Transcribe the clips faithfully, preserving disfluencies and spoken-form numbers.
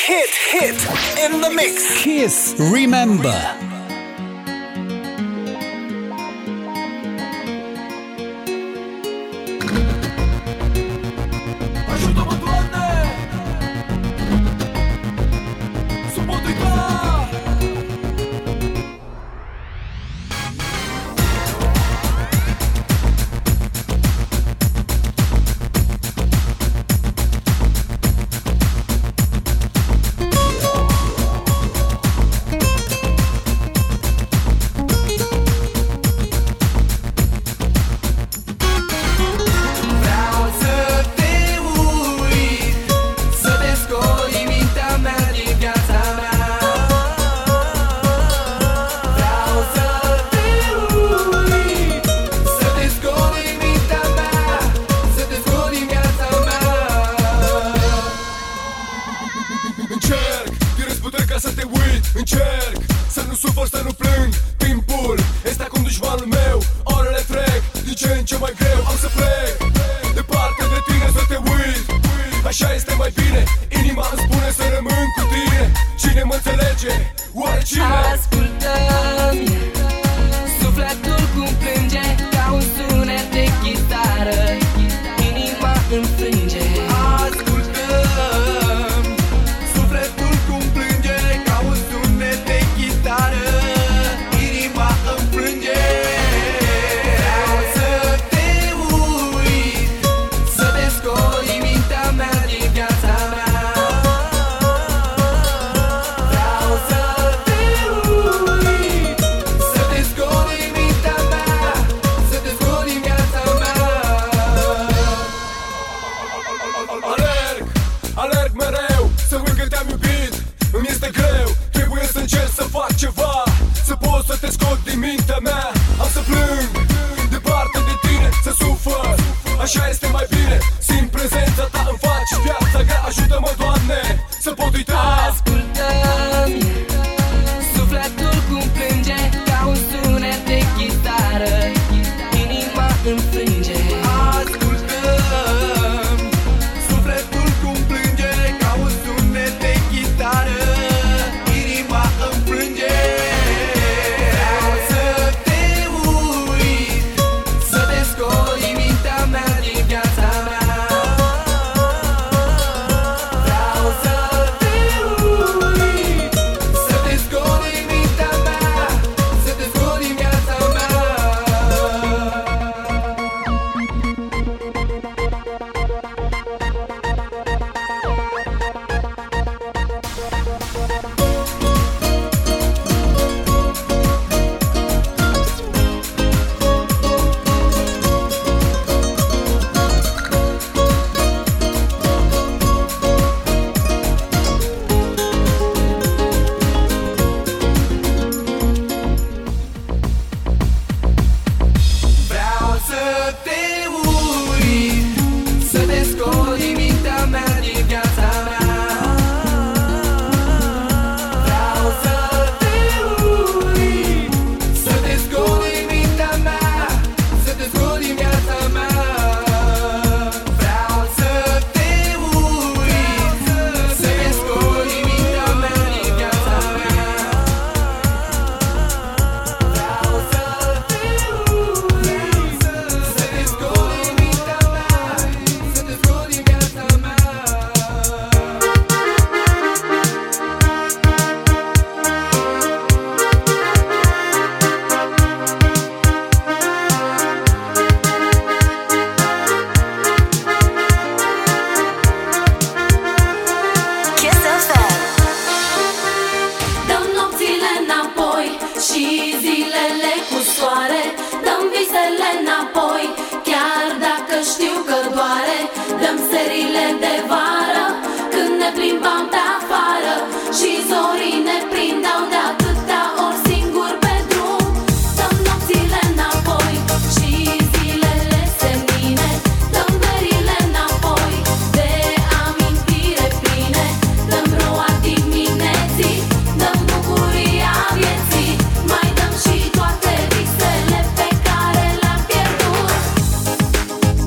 hit, hit in the mix. Kiss Remember.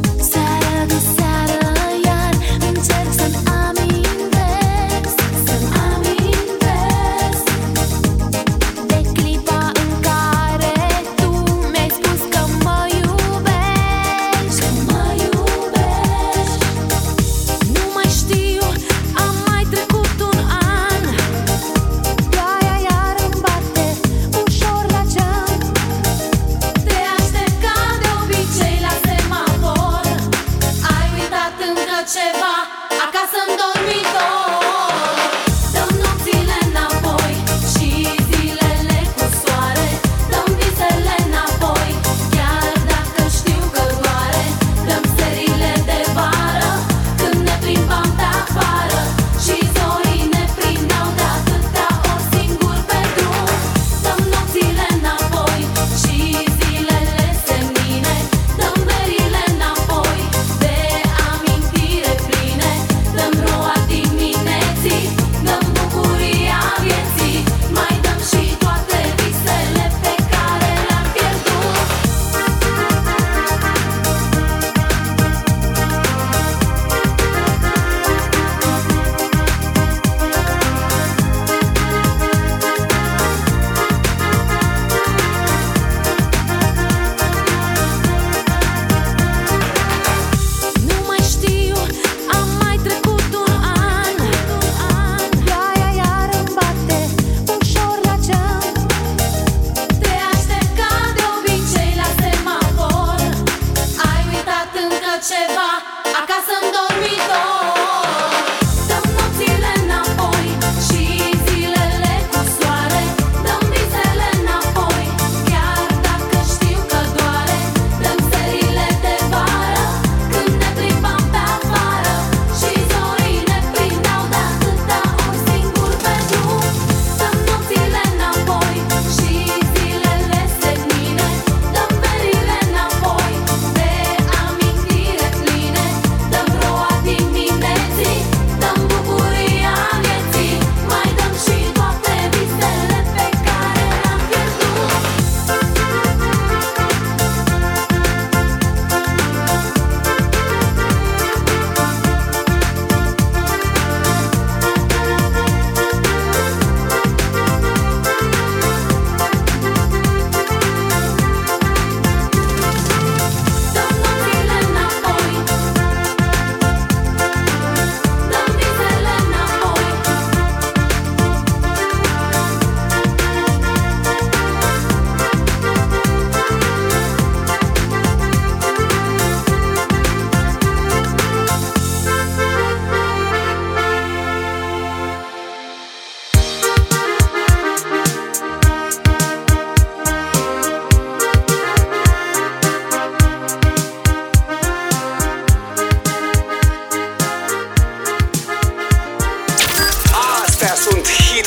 Seară de seară iar încerc să-mi amintesc, să-mi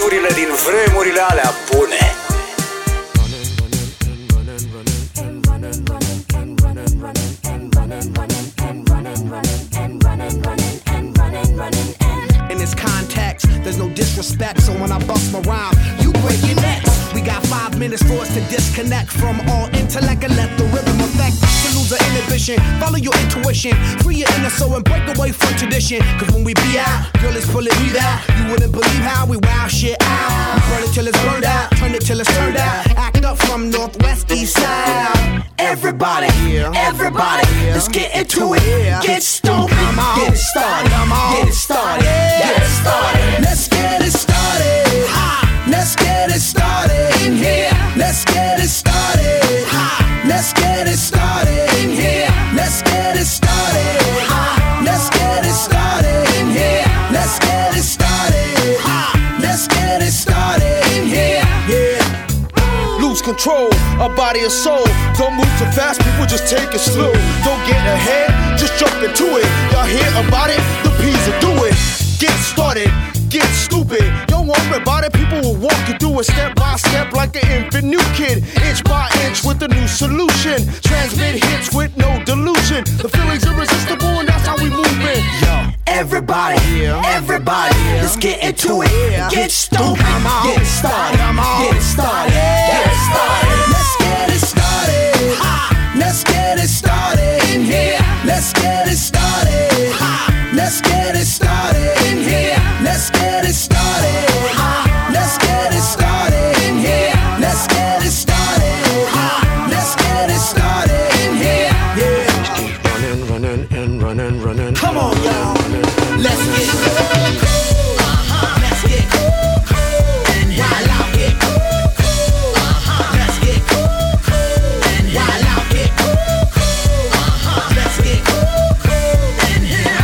hiturile din vremurile alea bune. In this context, there's no disrespect, so when I bust my rhyme, you break your necks. We got five minutes for us to disconnect from all intellect and let the rhythm affect. To lose the inhibition, follow your intuition, free your inner soul and break away from tradition. Cause when we be out, girl, it's pulling me out. You wouldn't believe how we wow shit out. We burn it till it's burned out, turn it till it's turned out. Act up from northwest, east side. Everybody, everybody, let's get into it. Get stoked, get it started, get it started, get it started. Let's get it started. Let's get it started in here. Let's get it started. Let's get it started in here. Let's get it started. Let's get it started in here. Let's get it started. Let's get it started in here. Yeah. Lose control, our body and soul. Don't move too fast, people just take it slow. Don't get ahead, just jump into it. Y'all hear about it? The P's will do it. Get started, get stupid. Don't worry about it, people will walk you through it step by step like an infant new kid. Inch by inch with a new solution. Transmit hits with no delusion. The feeling's irresistible and that's how we move it. Yo. Everybody, everybody, let's get into it. Get stoked, get it started, get it started, get it started. Let's get it started. Let's get it started in here. Let's get it started. Let's get it started in here. Let's get it started. Let's get it started in here. Let's get it started. Let's get it started in here. Yeah. Keep running, running, and running, running. Come on, y'all. Let's get cool. Let's get cool. And while I get cool. Let's get cool. And while I get cool. Let's get cool. And here.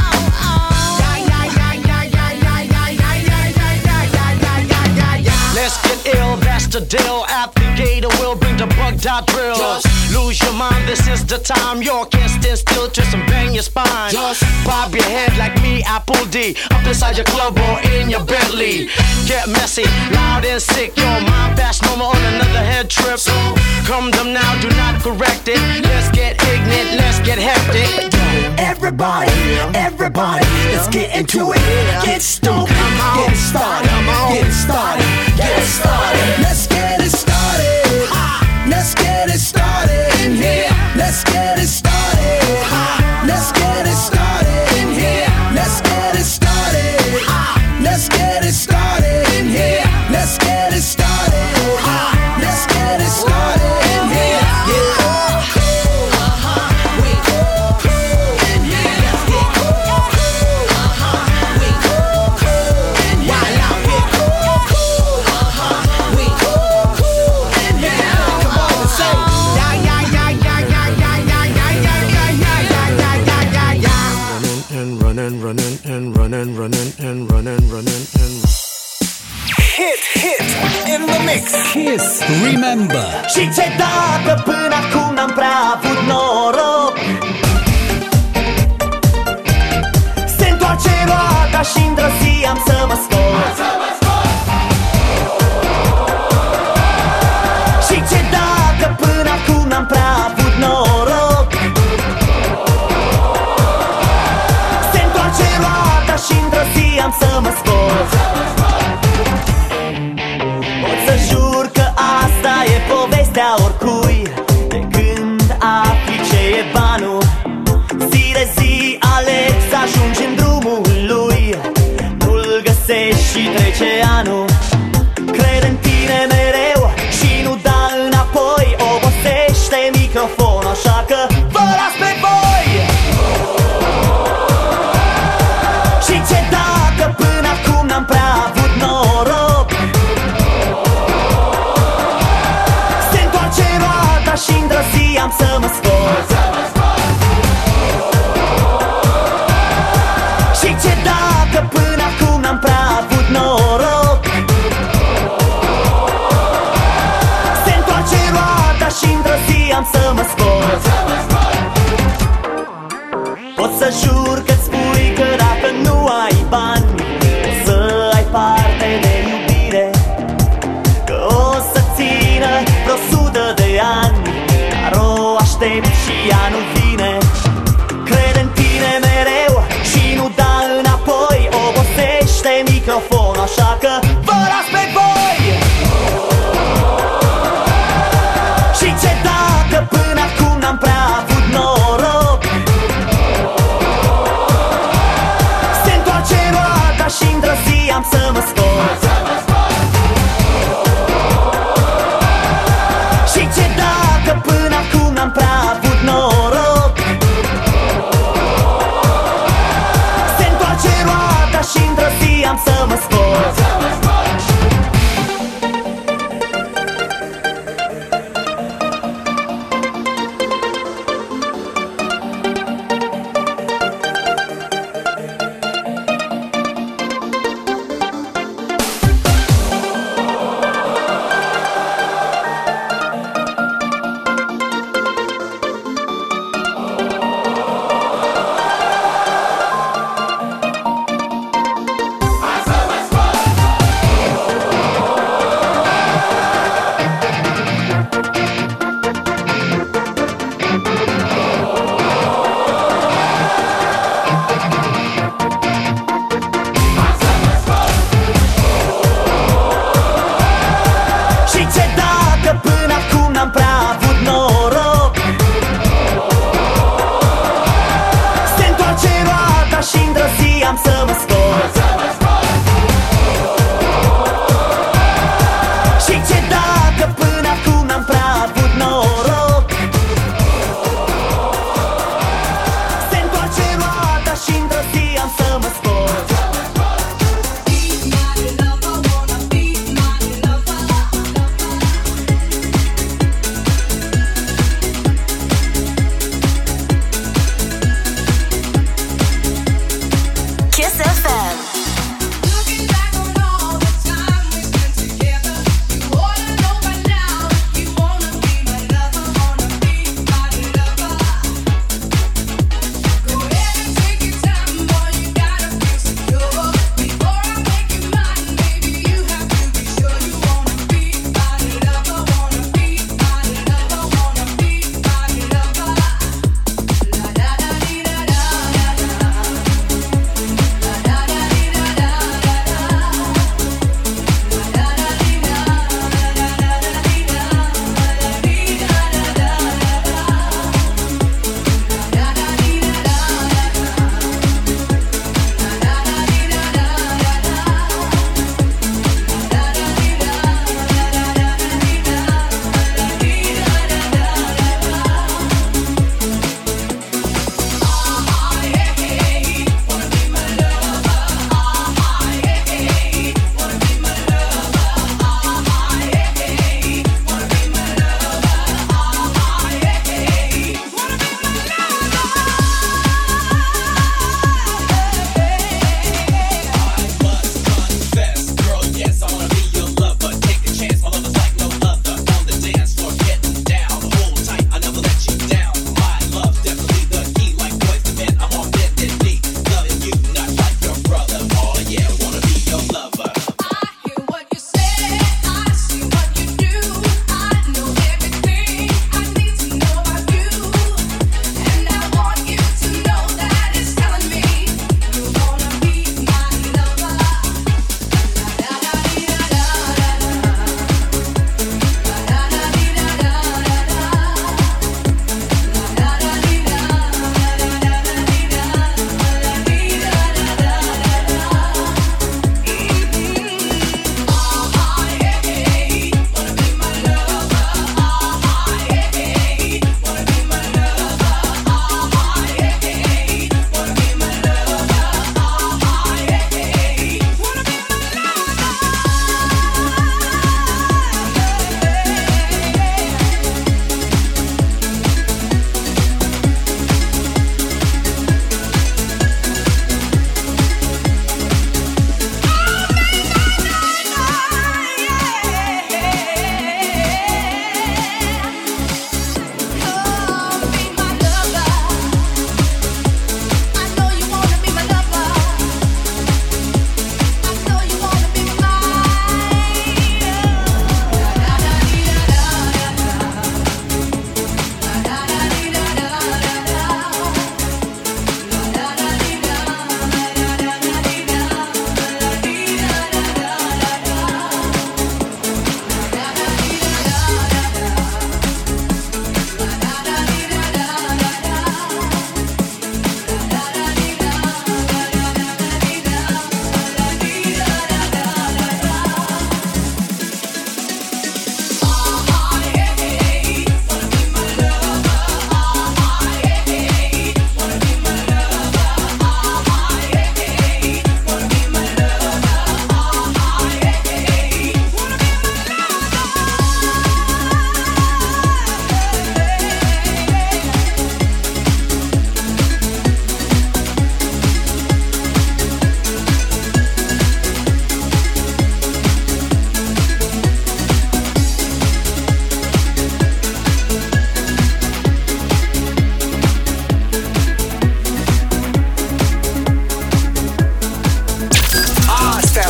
Let's get ill, that's the deal. Applicator will bring the bug dot drill. Just lose your mind, this is the time. You can't stand still, twist and bang your spine. Just bob your head like me, Apple D. Up inside your club or in your Bentley. Get messy, loud and sick. Your mind fast, no more on another head trip. So come them now, do not correct it. Let's get ignorant, let's get hectic. Everybody, everybody, let's get into it. Get stoked, get it started, get it started, get it started. Let's get it started. Let's get it started in here. Let's get it started. Let's get it started in here. Let's get it started. Let's get it started in here. Let's get it started. Let's get it started in here. Yeah. Running, running, and running, running, and running, running, and Hit, hit, in the mix. Kiss Remember. Și ce dacă până acum n-am prea avut noroc, se întoarce roata și într-o zi am să mă scot. Și ce dacă până acum n-am prea avut noroc, se întoarce roata și într-o zi am să mă scot. Pot să jur că asta e povestea oricui, de când afli ce e banul. Zi de zi aleg să ajungi în drumul lui, nu-l găsești și trece anul. Crede în tine mereu și nu da înapoi, obosește microfonul, așa că vă las pe voi. Și ce dacă până acum n-am prea avut noroc, se întoarce roata și într-o zi am să mă scot. Și ce dacă până acum n-am prea avut noroc, ea nu vine. Crede în tine mereu și nu da înapoi. Obosește microfonul, așa că vă las pe voi. Și ce dacă până acum n-am prea avut noroc, se întoarce roata și într-o zi am să mă scot. Și ce dacă până acum n-am prea avut noroc, se întoarce roata și într-o zi am să mă scot.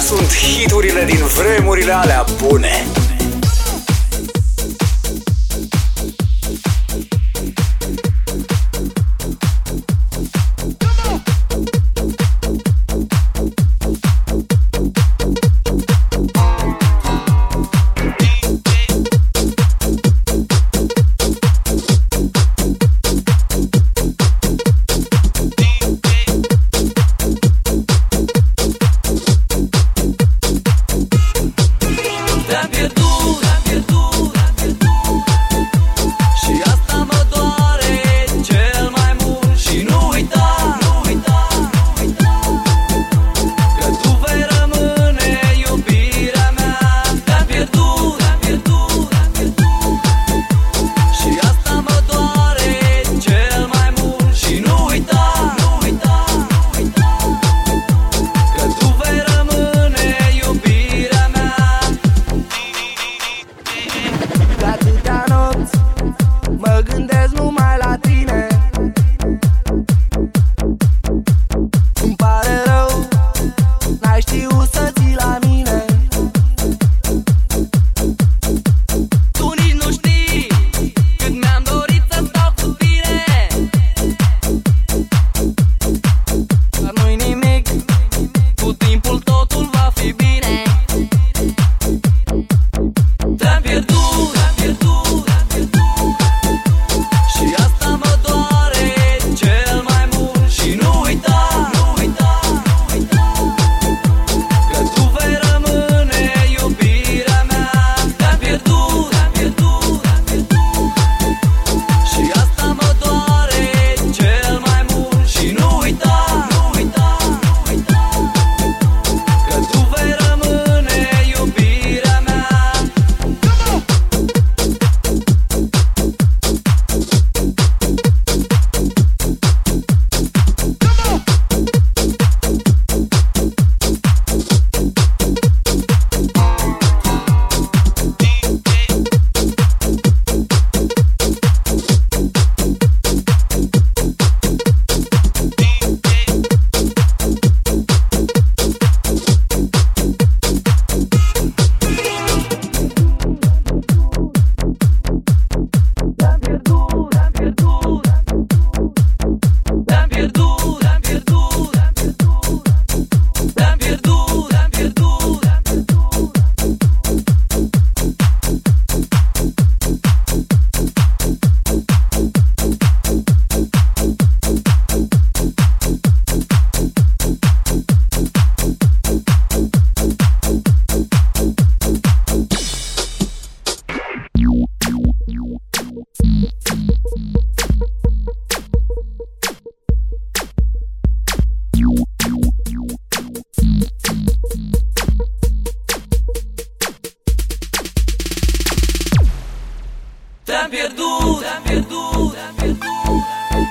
sunt hiturile din vremurile alea bune. Te-am pierdut, te-am pierdut, te-am pierdut.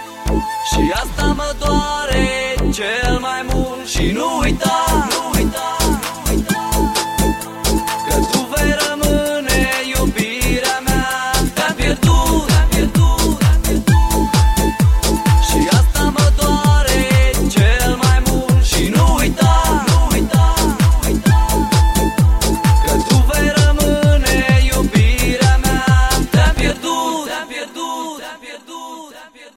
Și asta mă doare cel mai mult. Și nu uita, nu uita, nu uita, că tu vei rămâne iubirea mea. Te-am pierdut.